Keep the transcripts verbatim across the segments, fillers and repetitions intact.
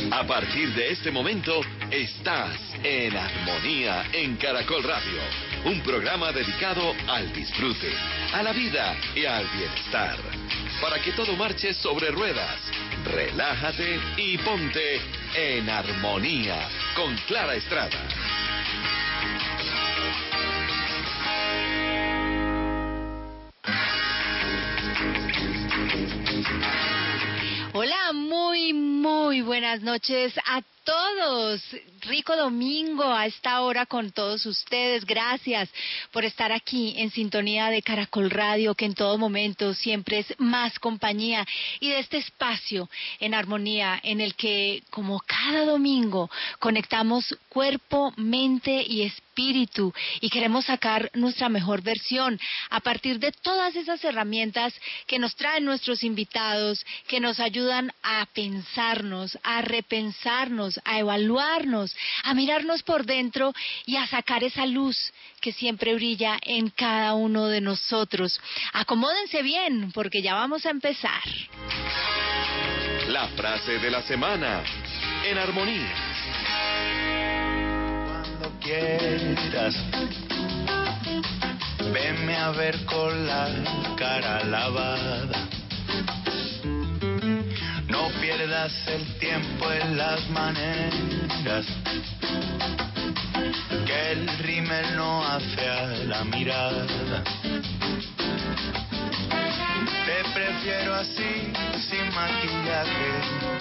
A partir de este momento, estás en Armonía en Caracol Radio, un programa dedicado al disfrute, a la vida y al bienestar. Para que todo marche sobre ruedas, relájate y ponte en Armonía con Clara Estrada. Hola, muy, muy buenas noches a todos. Rico domingo a esta hora con todos ustedes. Gracias por estar aquí en sintonía de Caracol Radio, que en todo momento siempre es más compañía, y de este espacio en armonía en el que, como cada domingo, conectamos cuerpo, mente y espíritu y queremos sacar nuestra mejor versión a partir de todas esas herramientas que nos traen nuestros invitados, que nos ayudan a pensarnos, a repensarnos, a evaluarnos, a mirarnos por dentro y a sacar esa luz que siempre brilla en cada uno de nosotros. Acomódense bien, porque ya vamos a empezar. La frase de la semana en Armonía. Cuando quieras, venme a ver con la cara lavada. No pierdas el tiempo en las maneras, que el rímel no afea la mirada. Te prefiero así, sin maquillaje.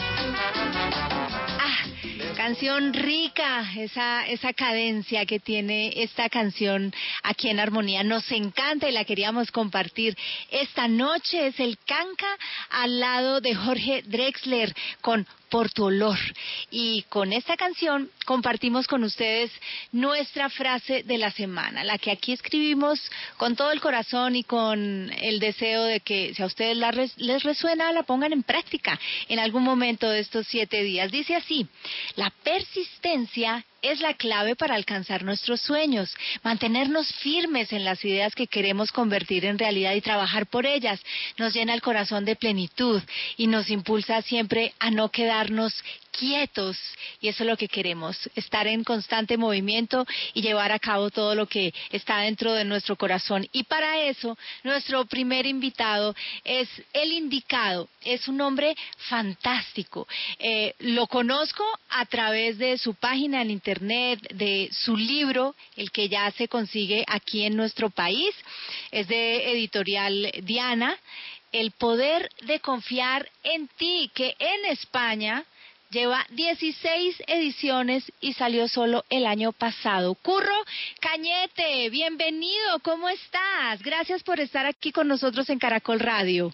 Ah, canción rica, esa, esa cadencia que tiene esta canción aquí en Armonía. Nos encanta y la queríamos compartir esta noche. Es el Canca al lado de Jorge Drexler con Por tu olor. Y con esta canción compartimos con ustedes nuestra frase de la semana, la que aquí escribimos con todo el corazón y con el deseo de que, si a ustedes la res, les resuena, la pongan en práctica en algún momento de estos siete días. Dice así: la persistencia es la clave para alcanzar nuestros sueños, mantenernos firmes en las ideas que queremos convertir en realidad y trabajar por ellas. Nos llena el corazón de plenitud y nos impulsa siempre a no quedarnos quietos, y eso es lo que queremos, estar en constante movimiento y llevar a cabo todo lo que está dentro de nuestro corazón. Y para eso, nuestro primer invitado es el indicado, es un hombre fantástico. Eh, lo conozco a través de su página en internet, de su libro, el que ya se consigue aquí en nuestro país, es de Editorial Diana, El poder de confiar en ti, que en España lleva dieciséis ediciones y salió solo el año pasado. Curro Cañete, bienvenido, ¿cómo estás? Gracias por estar aquí con nosotros en Caracol Radio.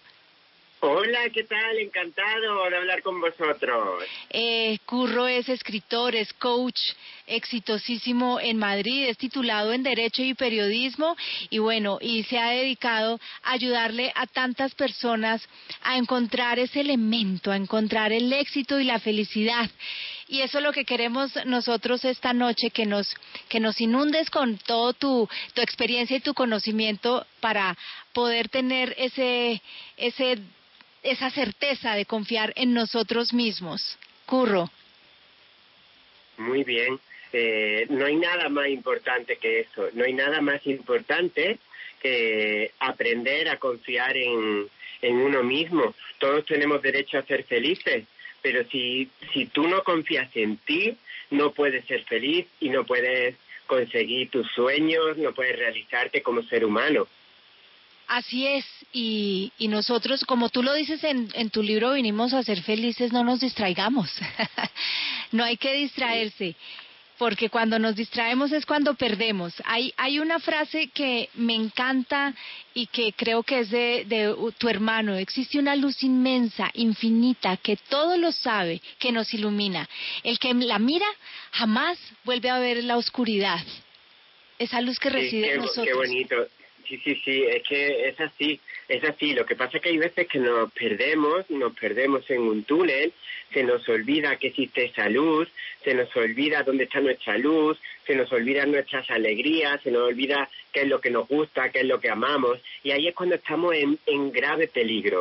Hola, ¿qué tal? Encantado de hablar con vosotros. Eh, Curro es escritor, es coach exitosísimo en Madrid, es titulado en Derecho y Periodismo y bueno, y se ha dedicado a ayudarle a tantas personas a encontrar ese elemento, a encontrar el éxito y la felicidad. Y eso es lo que queremos nosotros esta noche, que nos que nos inundes con todo tu tu experiencia y tu conocimiento para poder tener ese ese esa certeza de confiar en nosotros mismos. Curro. Muy bien. Eh, no hay nada más importante que eso. No hay nada más importante que aprender a confiar en, en uno mismo. Todos tenemos derecho a ser felices, pero si, si tú no confías en ti, no puedes ser feliz y no puedes conseguir tus sueños, no puedes realizarte como ser humano. Así es, y, y nosotros, como tú lo dices en, en tu libro, vinimos a ser felices, no nos distraigamos. No hay que distraerse, porque cuando nos distraemos es cuando perdemos. Hay, hay una frase que me encanta y que creo que es de, de tu hermano: existe una luz inmensa, infinita, que todo lo sabe, que nos ilumina. El que la mira jamás vuelve a ver la oscuridad. Esa luz que reside sí, qué, en nosotros. Qué bonito. Sí, sí, sí, es que es así, es así. Lo que pasa es que hay veces que nos perdemos, nos perdemos en un túnel, se nos olvida que existe esa luz, se nos olvida dónde está nuestra luz, se nos olvidan nuestras alegrías, se nos olvida qué es lo que nos gusta, qué es lo que amamos, y ahí es cuando estamos en, en grave peligro.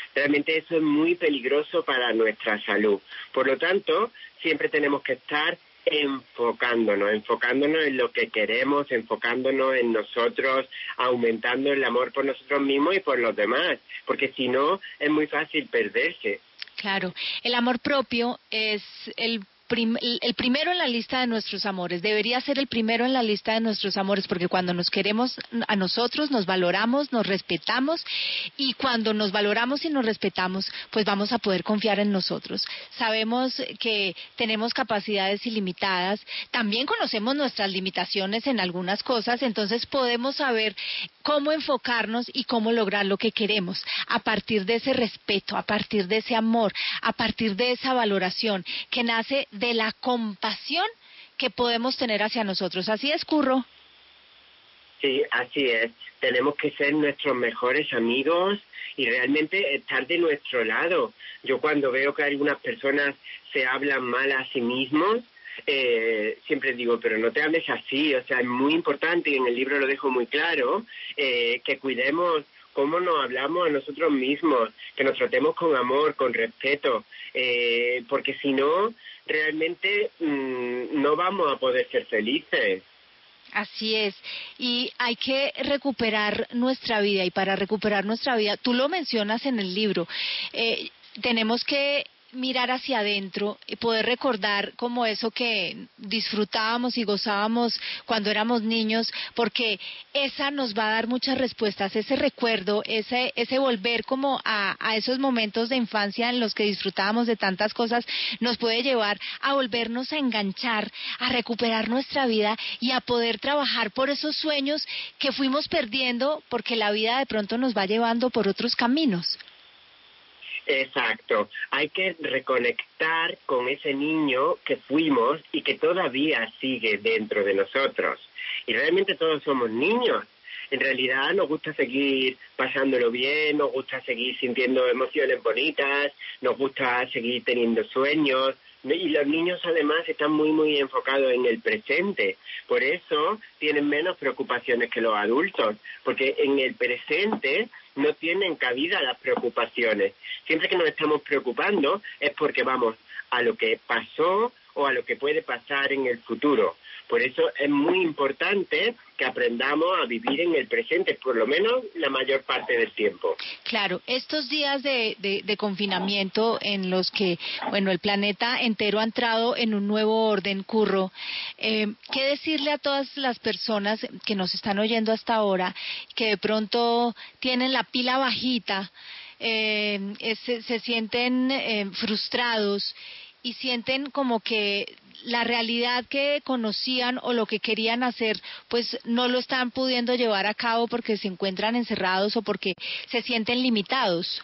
Realmente eso es muy peligroso para nuestra salud. Por lo tanto, siempre tenemos que estar enfocándonos, enfocándonos en lo que queremos, enfocándonos en nosotros, aumentando el amor por nosotros mismos y por los demás, porque si no es muy fácil perderse. Claro, el amor propio es el Prim, el primero en la lista de nuestros amores, debería ser el primero en la lista de nuestros amores, porque cuando nos queremos a nosotros, nos valoramos, nos respetamos, y cuando nos valoramos y nos respetamos, pues vamos a poder confiar en nosotros. Sabemos que tenemos capacidades ilimitadas, también conocemos nuestras limitaciones en algunas cosas, entonces podemos saber cómo enfocarnos y cómo lograr lo que queremos, a partir de ese respeto, a partir de ese amor, a partir de esa valoración que nace de la compasión que podemos tener hacia nosotros. ¿Así es, Curro? Sí, así es. Tenemos que ser nuestros mejores amigos y realmente estar de nuestro lado. Yo cuando veo que algunas personas se hablan mal a sí mismos, eh, siempre digo, pero no te hables así. O sea, es muy importante, y en el libro lo dejo muy claro, eh, que cuidemos cómo nos hablamos a nosotros mismos, que nos tratemos con amor, con respeto, eh, porque si no, realmente mmm, no vamos a poder ser felices. Así es, y hay que recuperar nuestra vida, y para recuperar nuestra vida, tú lo mencionas en el libro, eh, tenemos que mirar hacia adentro y poder recordar como eso que disfrutábamos y gozábamos cuando éramos niños, porque esa nos va a dar muchas respuestas, ese recuerdo, ese ese volver como a, a esos momentos de infancia en los que disfrutábamos de tantas cosas, nos puede llevar a volvernos a enganchar, a recuperar nuestra vida y a poder trabajar por esos sueños que fuimos perdiendo porque la vida de pronto nos va llevando por otros caminos. Exacto, hay que reconectar con ese niño que fuimos y que todavía sigue dentro de nosotros. Y realmente todos somos niños. En realidad nos gusta seguir pasándolo bien, nos gusta seguir sintiendo emociones bonitas, nos gusta seguir teniendo sueños. Y los niños además están muy muy enfocados en el presente, por eso tienen menos preocupaciones que los adultos, porque en el presente no tienen cabida las preocupaciones. Siempre que nos estamos preocupando es porque vamos a lo que pasó o a lo que puede pasar en el futuro. Por eso es muy importante que aprendamos a vivir en el presente, por lo menos la mayor parte del tiempo. Claro, estos días de, de, de confinamiento en los que, bueno, el planeta entero ha entrado en un nuevo orden, Curro, eh, ¿qué decirle a todas las personas que nos están oyendo hasta ahora, que de pronto tienen la pila bajita, eh, se, se sienten eh, frustrados y sienten como que la realidad que conocían o lo que querían hacer, pues no lo están pudiendo llevar a cabo porque se encuentran encerrados o porque se sienten limitados?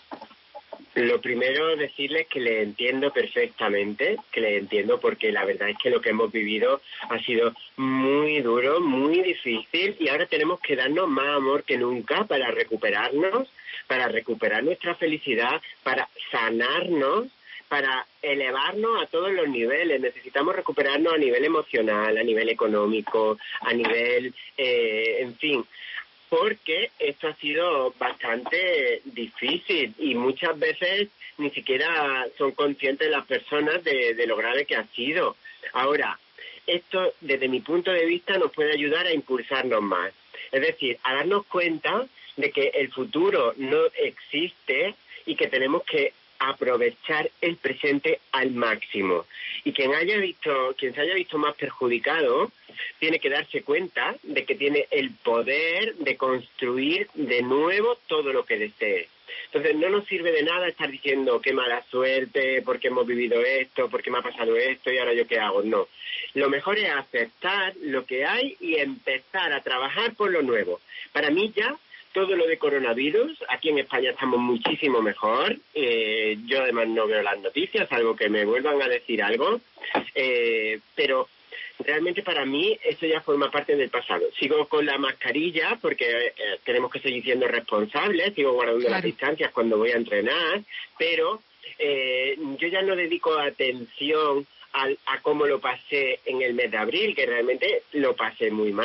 Lo primero, decirles que les entiendo perfectamente, que les entiendo porque la verdad es que lo que hemos vivido ha sido muy duro, muy difícil, y ahora tenemos que darnos más amor que nunca para recuperarnos, para recuperar nuestra felicidad, para sanarnos, para elevarnos a todos los niveles. Necesitamos recuperarnos a nivel emocional, a nivel económico, a nivel, eh, en fin, porque esto ha sido bastante difícil y muchas veces ni siquiera son conscientes las personas de, de lo grave que ha sido. Ahora, esto desde mi punto de vista nos puede ayudar a impulsarnos más, es decir, a darnos cuenta de que el futuro no existe y que tenemos que aprovechar el presente al máximo, y quien haya visto, quien se haya visto más perjudicado tiene que darse cuenta de que tiene el poder de construir de nuevo todo lo que desee. Entonces no nos sirve de nada estar diciendo qué mala suerte, porque hemos vivido esto, porque me ha pasado esto y ahora yo qué hago. No, lo mejor es aceptar lo que hay y empezar a trabajar por lo nuevo. Para mí ya todo lo de coronavirus, aquí en España estamos muchísimo mejor. Eh, yo además no veo las noticias, salvo que me vuelvan a decir algo. Eh, pero realmente para mí eso ya forma parte del pasado. Sigo con la mascarilla porque eh, tenemos que seguir siendo responsables, sigo guardando claro. las distancias cuando voy a entrenar, pero eh, yo ya no dedico atención a, a cómo lo pasé en el mes de abril, que realmente lo pasé muy mal.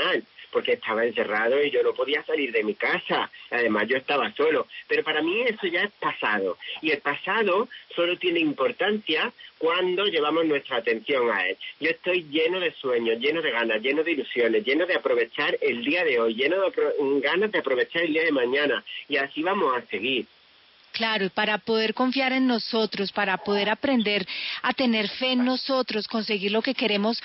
porque estaba encerrado y yo no podía salir de mi casa. Además, yo estaba solo. Pero para mí eso ya es pasado. Y el pasado solo tiene importancia cuando llevamos nuestra atención a él. Yo estoy lleno de sueños, lleno de ganas, lleno de ilusiones, lleno de aprovechar el día de hoy, lleno de apro- ganas de aprovechar el día de mañana. Y así vamos a seguir. Claro, y para poder confiar en nosotros, para poder aprender a tener fe en nosotros, conseguir lo que queremos,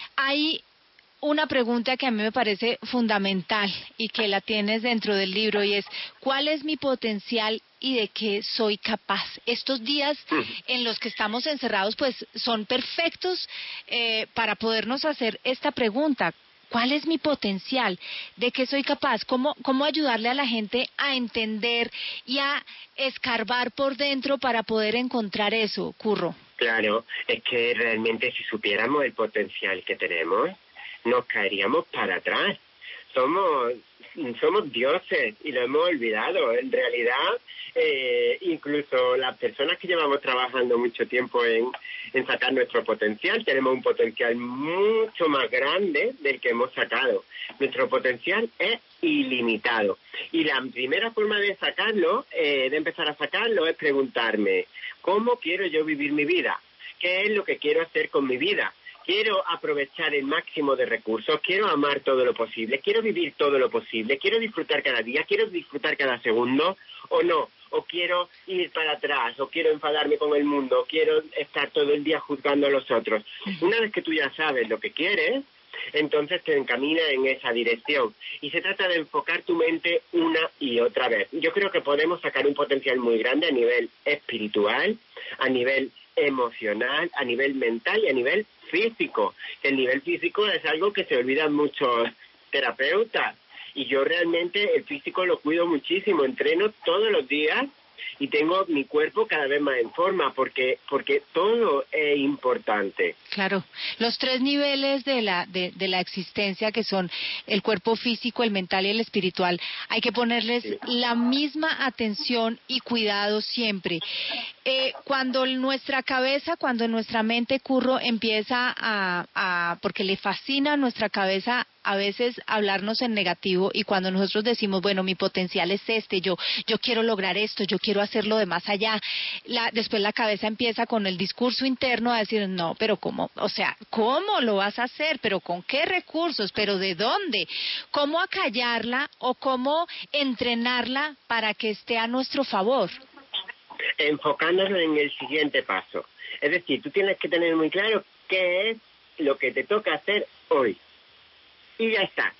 hay una pregunta que a mí me parece fundamental y que la tienes dentro del libro y es, ¿cuál es mi potencial y de qué soy capaz? Estos días en los que estamos encerrados pues son perfectos eh, para podernos hacer esta pregunta. ¿Cuál es mi potencial? ¿De qué soy capaz? ¿Cómo, cómo ayudarle a la gente a entender y a escarbar por dentro para poder encontrar eso, Curro? Claro, es que realmente si supiéramos el potencial que tenemos, nos caeríamos para atrás. Somos somos dioses y lo hemos olvidado. En realidad, eh, incluso las personas que llevamos trabajando mucho tiempo en, en sacar nuestro potencial, tenemos un potencial mucho más grande del que hemos sacado. Nuestro potencial es ilimitado. Y la primera forma de sacarlo, eh, de empezar a sacarlo, es preguntarme, ¿cómo quiero yo vivir mi vida? ¿Qué es lo que quiero hacer con mi vida? Quiero aprovechar el máximo de recursos, quiero amar todo lo posible, quiero vivir todo lo posible, quiero disfrutar cada día, quiero disfrutar cada segundo, o no, o quiero ir para atrás, o quiero enfadarme con el mundo, o quiero estar todo el día juzgando a los otros. Una vez que tú ya sabes lo que quieres, entonces te encamina en esa dirección. Y se trata de enfocar tu mente una y otra vez. Yo creo que podemos sacar un potencial muy grande a nivel espiritual, a nivel emocional, a nivel mental y a nivel físico. El nivel físico es algo que se olvidan muchos terapeutas y yo realmente el físico lo cuido muchísimo, entreno todos los días y tengo mi cuerpo cada vez más en forma porque porque todo es importante. Claro, los tres niveles de la de, de la existencia que son el cuerpo físico, el mental y el espiritual, hay que ponerles sí. la misma atención y cuidado siempre. Eh, cuando nuestra cabeza, cuando nuestra mente, Curro, empieza a, a porque le fascina a nuestra cabeza a veces hablarnos en negativo y cuando nosotros decimos, bueno, mi potencial es este, yo yo quiero lograr esto, yo quiero hacerlo de más allá, la, después la cabeza empieza con el discurso interno a decir, no, pero ¿cómo? O sea, ¿cómo lo vas a hacer? ¿Pero con qué recursos? ¿Pero de dónde? ¿Cómo acallarla o cómo entrenarla para que esté a nuestro favor? Enfocándonos en el siguiente paso. Es decir, tú tienes que tener muy claro qué es lo que te toca hacer hoy. Y ya está.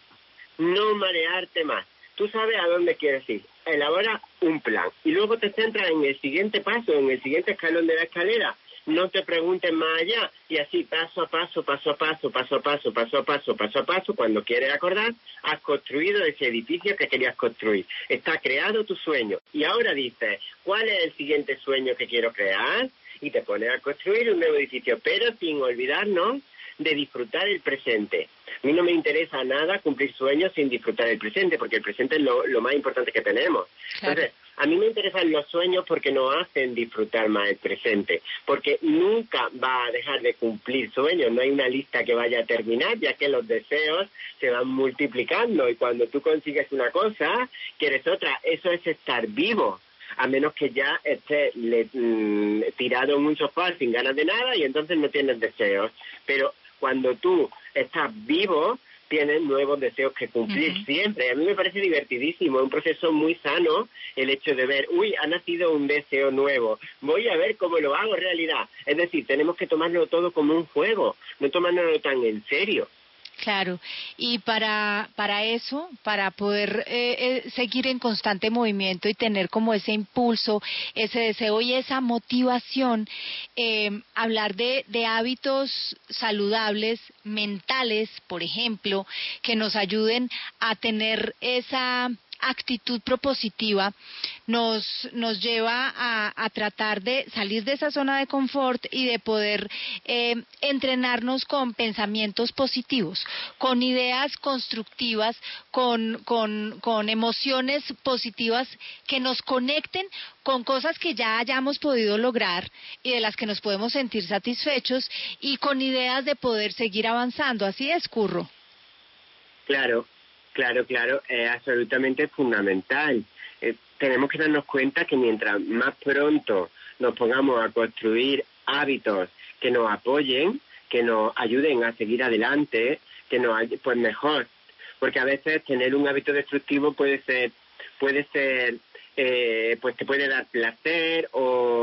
No marearte más. Tú sabes a dónde quieres ir. Elabora un plan. Y luego te centras en el siguiente paso, en el siguiente escalón de la escalera. No te preguntes más allá. Y así, paso a paso, paso a paso, paso a paso, paso a paso, paso a paso, cuando quieres acordar, has construido ese edificio que querías construir. Está creado tu sueño. Y ahora dices, ¿cuál es el siguiente sueño que quiero crear? Y te pones a construir un nuevo edificio, pero sin olvidarnos de disfrutar el presente. A mí no me interesa nada cumplir sueños sin disfrutar el presente, porque el presente es lo, lo más importante que tenemos. Claro. Entonces, a mí me interesan los sueños porque nos hacen disfrutar más el presente, porque nunca va a dejar de cumplir sueños, no hay una lista que vaya a terminar, ya que los deseos se van multiplicando y cuando tú consigues una cosa, quieres otra. Eso es estar vivo. A menos que ya estés le, mm, tirado en un sofá sin ganas de nada y entonces no tienes deseos. Pero cuando tú estás vivo, tienes nuevos deseos que cumplir uh-huh. siempre. A mí me parece divertidísimo, es un proceso muy sano el hecho de ver, uy, ha nacido un deseo nuevo, voy a ver cómo lo hago realidad. Es decir, tenemos que tomarlo todo como un juego, no tomárnoslo tan en serio. Claro, y para para eso, para poder eh, eh, seguir en constante movimiento y tener como ese impulso, ese deseo y esa motivación, eh, hablar de, de hábitos saludables, mentales, por ejemplo, que nos ayuden a tener esa actitud propositiva, nos nos lleva a, a tratar de salir de esa zona de confort y de poder eh, entrenarnos con pensamientos positivos, con ideas constructivas, con, con, con emociones positivas que nos conecten con cosas que ya hayamos podido lograr y de las que nos podemos sentir satisfechos y con ideas de poder seguir avanzando. Así es, Curro. Claro. Claro, claro, es absolutamente fundamental. Eh, tenemos que darnos cuenta que mientras más pronto nos pongamos a construir hábitos que nos apoyen, que nos ayuden a seguir adelante, que nos pues mejor. Porque a veces tener un hábito destructivo puede ser, puede ser, eh, pues te puede dar placer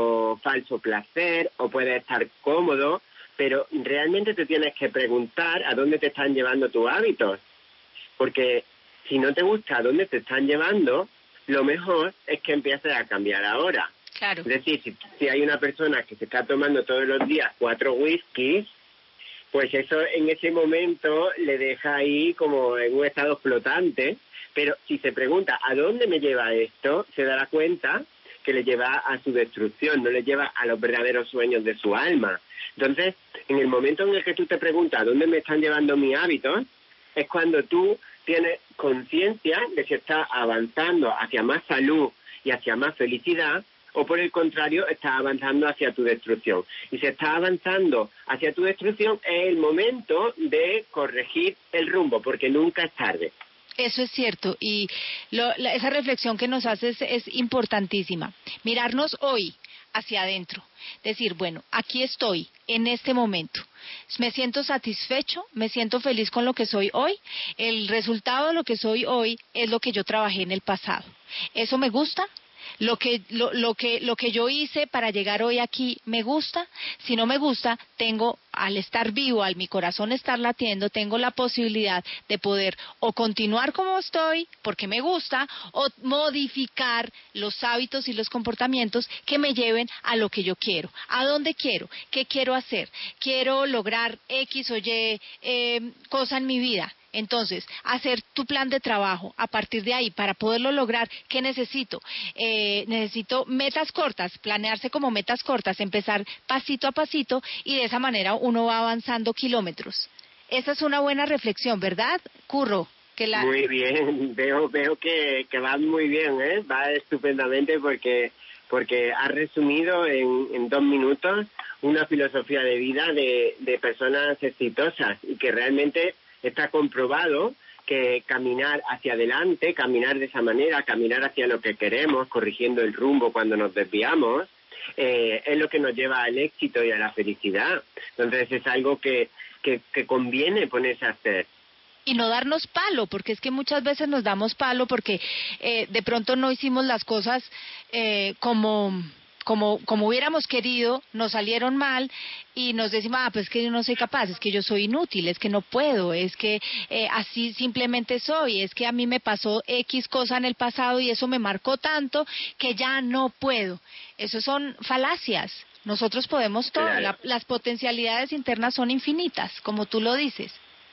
o falso placer, o puede estar cómodo, pero realmente te tienes que preguntar a dónde te están llevando tus hábitos. Porque si no te gusta a dónde te están llevando, lo mejor es que empieces a cambiar ahora. Claro. Es decir, si, si hay una persona que se está tomando todos los días cuatro whiskies, pues eso en ese momento le deja ahí como en un estado flotante, pero si se pregunta ¿a dónde me lleva esto?, se dará cuenta que le lleva a su destrucción, no le lleva a los verdaderos sueños de su alma. Entonces, en el momento en el que tú te preguntas ¿a dónde me están llevando mis hábitos?, es cuando tú tienes conciencia de si estás avanzando hacia más salud y hacia más felicidad, o por el contrario, estás avanzando hacia tu destrucción. Y si estás avanzando hacia tu destrucción, es el momento de corregir el rumbo, porque nunca es tarde. Eso es cierto, y lo, la, esa reflexión que nos haces es importantísima. Mirarnos hoy hacia adentro, decir, bueno, aquí estoy, en este momento. Me siento satisfecho, me siento feliz con lo que soy hoy. El resultado de lo que soy hoy es lo que yo trabajé en el pasado. ¿Eso me gusta? Lo que, lo, lo que, lo que yo hice para llegar hoy aquí, ¿me gusta? Si no me gusta, tengo, al estar vivo, al mi corazón estar latiendo, tengo la posibilidad de poder o continuar como estoy, porque me gusta, o modificar los hábitos y los comportamientos que me lleven a lo que yo quiero. ¿A dónde quiero? ¿Qué quiero hacer? Quiero lograr X o Y eh, cosa en mi vida. Entonces, hacer tu plan de trabajo a partir de ahí, para poderlo lograr, ¿qué necesito? Eh, necesito metas cortas, planearse como metas cortas, empezar pasito a pasito, y de esa manera uno va avanzando kilómetros. Esa es una buena reflexión, ¿verdad, Curro? Que la... Muy bien, veo veo que, que va muy bien, ¿eh? Va estupendamente porque porque ha resumido en, en dos minutos una filosofía de vida de, de personas exitosas, y que realmente está comprobado que caminar hacia adelante, caminar de esa manera, caminar hacia lo que queremos, corrigiendo el rumbo cuando nos desviamos, eh, es lo que nos lleva al éxito y a la felicidad. Entonces es algo que, que, que conviene ponerse a hacer. Y no darnos palo, porque es que muchas veces nos damos palo porque eh, de pronto no hicimos las cosas eh, como... Como, como hubiéramos querido, nos salieron mal y nos decimos, ah, pues es que yo no soy capaz, es que yo soy inútil, es que no puedo, es que eh, así simplemente soy, es que a mí me pasó X cosa en el pasado y eso me marcó tanto que ya no puedo. Eso son falacias. Nosotros podemos todo, Claro. la, las potencialidades internas son infinitas, como tú lo dices.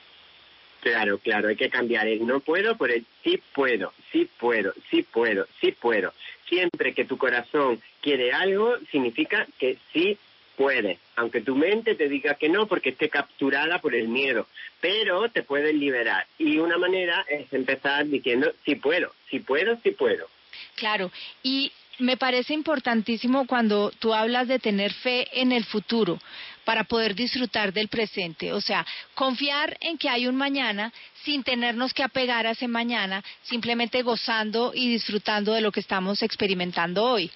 Claro, claro, hay que cambiar el no puedo por el sí puedo, sí puedo, sí puedo, sí puedo. Siempre que tu corazón quiere algo, significa que sí puedes, aunque tu mente te diga que no porque esté capturada por el miedo, pero te puedes liberar. Y una manera es empezar diciendo sí puedo, sí puedo, sí puedo. Claro, y me parece importantísimo cuando tú hablas de tener fe en el futuro para poder disfrutar del presente, o sea, confiar en que hay un mañana sin tenernos que apegar a ese mañana, simplemente gozando y disfrutando de lo que estamos experimentando hoy.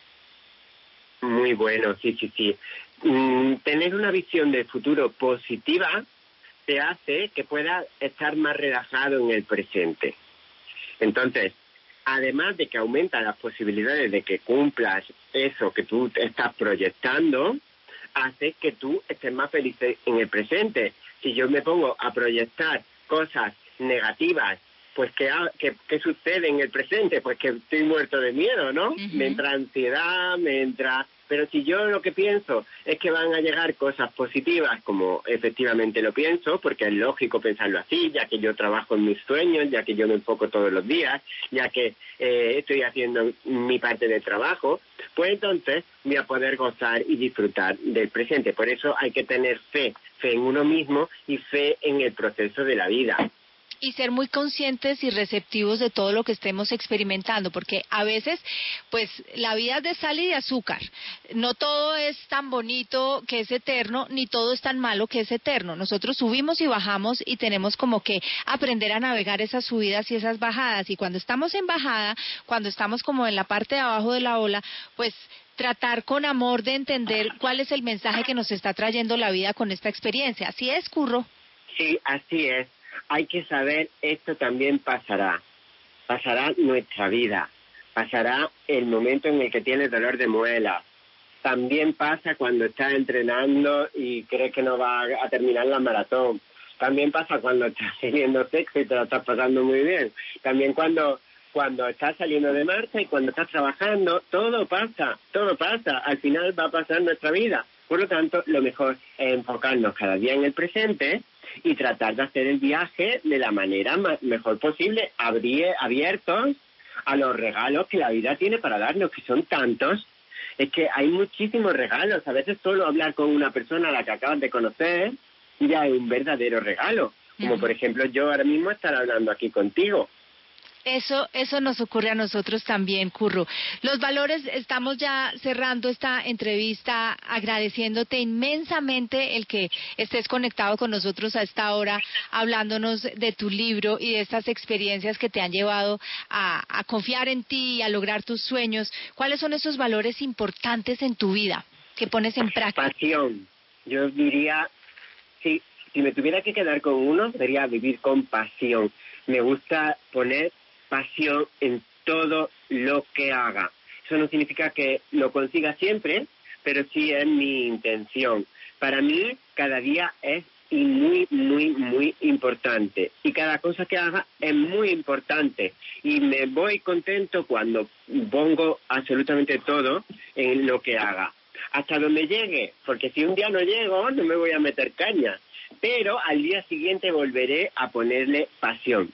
Muy bueno, sí, sí, sí. Mm, tener una visión del futuro positiva te hace que puedas estar más relajado en el presente. Entonces, además de que aumenta las posibilidades de que cumplas eso que tú estás proyectando, hace que tú estés más feliz en el presente. Si yo me pongo a proyectar cosas negativas, pues ¿qué, qué, qué sucede en el presente? Pues que estoy muerto de miedo, ¿no? Uh-huh. Me entra ansiedad, me entra... Pero si yo lo que pienso es que van a llegar cosas positivas, como efectivamente lo pienso, porque es lógico pensarlo así, ya que yo trabajo en mis sueños, ya que yo me enfoco todos los días, ya que eh, estoy haciendo mi parte de trabajo, pues entonces voy a poder gozar y disfrutar del presente. Por eso hay que tener fe, fe en uno mismo y fe en el proceso de la vida. y ser muy conscientes y receptivos de todo lo que estemos experimentando, porque a veces, pues, la vida es de sal y de azúcar. No todo es tan bonito que es eterno, ni todo es tan malo que es eterno. Nosotros subimos y bajamos y tenemos como que aprender a navegar esas subidas y esas bajadas. Y cuando estamos en bajada, cuando estamos como en la parte de abajo de la ola, pues tratar con amor de entender cuál es el mensaje que nos está trayendo la vida con esta experiencia. ¿Así es, Curro? Sí, así es. Hay que saber, esto también pasará. Pasará nuestra vida. Pasará el momento en el que tienes dolor de muela. También pasa cuando estás entrenando y crees que no va a terminar la maratón. También pasa cuando estás teniendo sexo y te lo estás pasando muy bien. También cuando... cuando estás saliendo de marcha y cuando estás trabajando, todo pasa, todo pasa, al final va a pasar nuestra vida. Por lo tanto, lo mejor es enfocarnos cada día en el presente y tratar de hacer el viaje de la manera ma- mejor posible, abrir, abiertos a los regalos que la vida tiene para darnos, que son tantos. Es que hay muchísimos regalos, a veces solo hablar con una persona a la que acabas de conocer ya es un verdadero regalo, como uh-huh. por ejemplo yo ahora mismo estar hablando aquí contigo. Eso, eso nos ocurre a nosotros también, Curro. Los valores, estamos ya cerrando esta entrevista agradeciéndote inmensamente el que estés conectado con nosotros a esta hora, hablándonos de tu libro y de estas experiencias que te han llevado a, a confiar en ti y a lograr tus sueños. ¿Cuáles son esos valores importantes en tu vida que pones en práctica? Pasión. Yo diría, si, si me tuviera que quedar con uno, sería vivir con pasión. Me gusta poner pasión en todo lo que haga. Eso no significa que lo consiga siempre, pero sí es mi intención. Para mí, cada día es y muy, muy, muy importante. Y cada cosa que haga es muy importante. Y me voy contento cuando pongo absolutamente todo en lo que haga. Hasta donde llegue, porque si un día no llego, no me voy a meter caña. Pero al día siguiente volveré a ponerle pasión.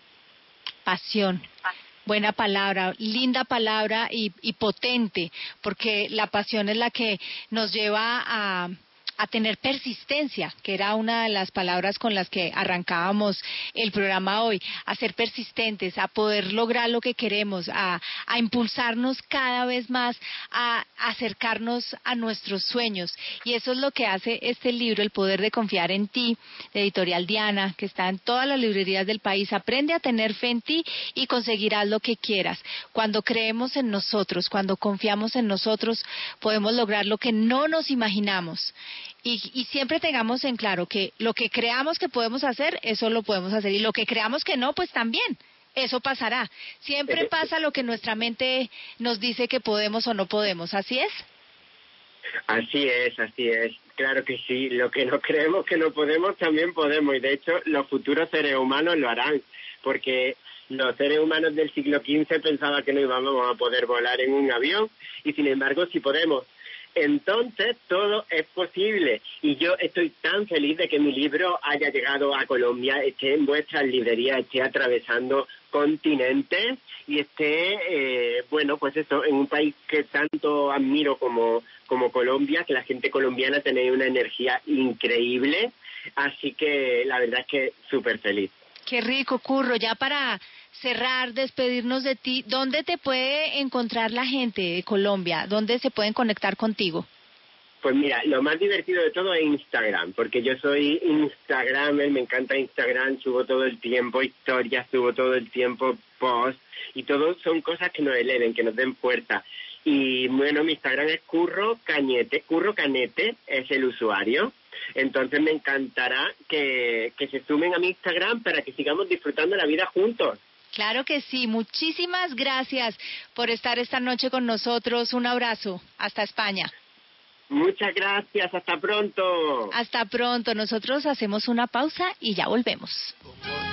Pasión. Buena palabra, linda palabra y, y potente, porque la pasión es la que nos lleva a, a tener persistencia, que era una de las palabras con las que arrancábamos el programa hoy, a ser persistentes, a poder lograr lo que queremos, a, a impulsarnos cada vez más, a, a acercarnos a nuestros sueños. Y eso es lo que hace este libro, El Poder de Confiar en Ti, de Editorial Diana, que está en todas las librerías del país. Aprende a tener fe en ti y conseguirás lo que quieras. Cuando creemos en nosotros, cuando confiamos en nosotros, podemos lograr lo que no nos imaginamos. Y, y siempre tengamos en claro que lo que creamos que podemos hacer, eso lo podemos hacer. Y lo que creamos que no, pues también, eso pasará. Siempre pasa lo que nuestra mente nos dice que podemos o no podemos. ¿Así es? Así es, así es. Claro que sí. Lo que no creemos que no podemos, también podemos. Y de hecho, los futuros seres humanos lo harán. Porque los seres humanos del siglo quince pensaban que no íbamos a poder volar en un avión. Y sin embargo, sí podemos. Entonces, todo es posible. Y yo estoy tan feliz de que mi libro haya llegado a Colombia, esté en vuestras librerías, esté atravesando continentes y esté, eh, bueno, pues eso, en un país que tanto admiro como, como Colombia, que la gente colombiana tiene una energía increíble. Así que la verdad es que súper feliz. Qué rico, Curro. Ya para cerrar, despedirnos de ti, ¿dónde te puede encontrar la gente de Colombia? ¿Dónde se pueden conectar contigo? Pues mira, lo más divertido de todo es Instagram, porque yo soy Instagramer, me encanta Instagram, subo todo el tiempo historias, subo todo el tiempo posts, y todo son cosas que nos eleven, que nos den fuerza. Y bueno, mi Instagram es Curro Cañete, Curro Canete es el usuario. Entonces me encantará que, que se sumen a mi Instagram para que sigamos disfrutando la vida juntos. Claro que sí. Muchísimas gracias por estar esta noche con nosotros. Un abrazo. Hasta España. Muchas gracias. Hasta pronto. Hasta pronto. Nosotros hacemos una pausa y ya volvemos.